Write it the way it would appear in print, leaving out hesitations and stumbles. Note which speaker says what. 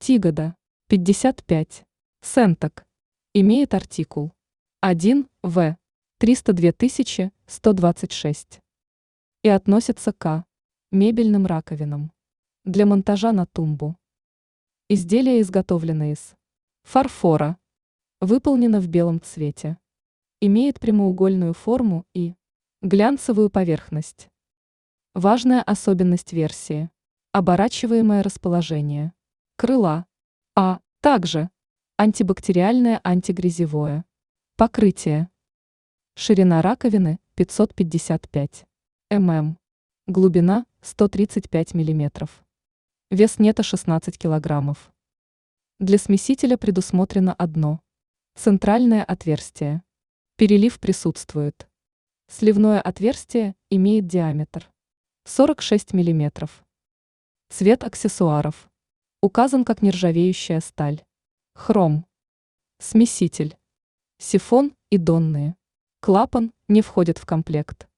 Speaker 1: Тигода, 55. Сентек. Имеет артикул 1 В 302 126 и относится к мебельным раковинам для монтажа на тумбу. Изделие изготовлено из фарфора, выполнено в белом цвете, имеет прямоугольную форму и глянцевую поверхность. Важная особенность версии – оборачиваемое расположение крыла, а также антибактериальное антигрязевое покрытие. Ширина раковины 555 мм, глубина 135 мм, вес нета 16 кг. Для смесителя предусмотрено одно центральное отверстие. Перелив присутствует. Сливное отверстие имеет диаметр 46 мм. Цвет аксессуаров указан как нержавеющая сталь. Хром. Смеситель. Сифон и донные. Клапан не входят в комплект.